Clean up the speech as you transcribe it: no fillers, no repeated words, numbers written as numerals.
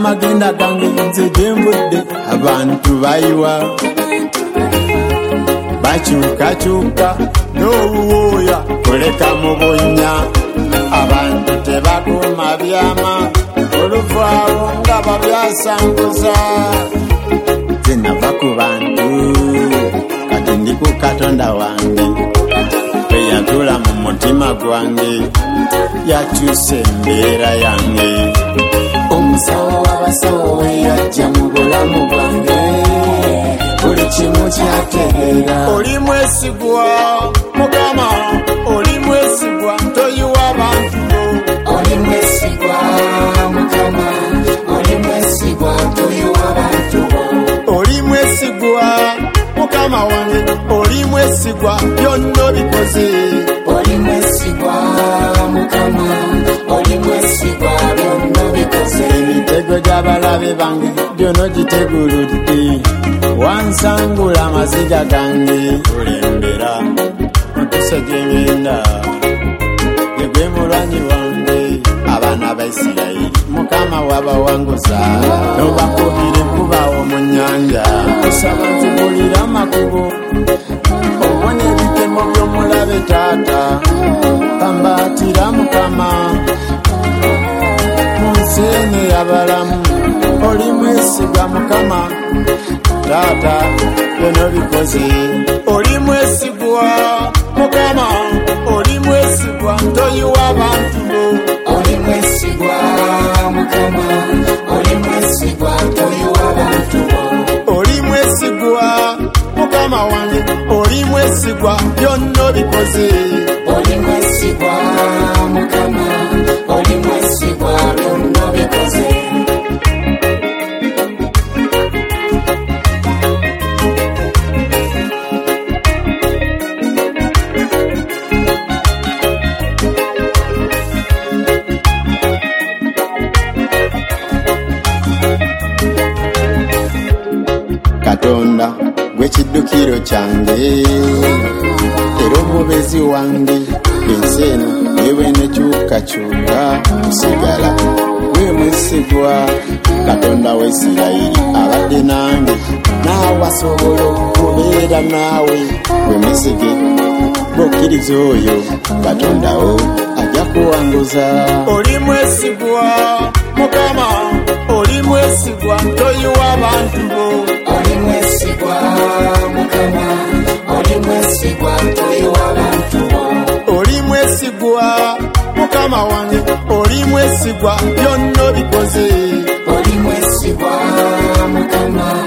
magenda gange nze gyemvudde abantu bayiwa bakyukakyuka n'obuwooya kuleka mu bunnya abantu tebakuuma byama oluvaawo nga babyasanguza nze nava ku bantu kati ndi ku Katonda wange eyatula mu mutima gwange yakyusa embeera yange omusawo w'abasawo yajja mu bulamu bwange buli kimu kyategeera oli mwesigwa Mukama oli mwesigwa toyiwa abantu oli mwesigwa Mukama oli mwesigwa toyiwa abantu oli mwesigwa Mukama wange oli mwesigwa byonna bikoze oli mwesigwa Mukama oli mwesigwa byonna bikoze emitego gy'abalabe bange byonna giteguludde wansangula amaziga gange olembera otuse gyengenda yegwe mulwanyi wange abaana ba Isirayiri Mukama wabawanguza nobakubira enkubawo mu nnyanja osaba nzibulira amakubo obona ebitemo by'omulabe taata pambaatira Mukama mu nsi eno ey'abalamu oli mwesigwa Mukama taata byonna bikoze oli mwesigwa Mukama oli mwesigwa toyiwa abantu oli mwesigwa Mukama oli mwesigwa toyiwa abantu oli mwesigwa Mukama wange oli mwesigwa byonna bikoze oli mwesigwa Mukama oli mwesigwa byonna bikoze Katonda gwekiddukiro kyange era omubezi wange ensi eno yewe nekyukakyuka kusigala gwe mwesigwa Katonda wa Isirayiri abadde nange naawe asobola okubeera naawe gwe mwesige gwokkiriza oyo Katonda wo ajja kuwanguza oli mwesigwa Mukama oli mwesigwa toyiwa abantu oli mwesigwa Mukama oli mwesigwa toyiwa abantu oli mwesigwa Mukama wange oli mwesigwa byonna bikoze oli mwesigwa Mukama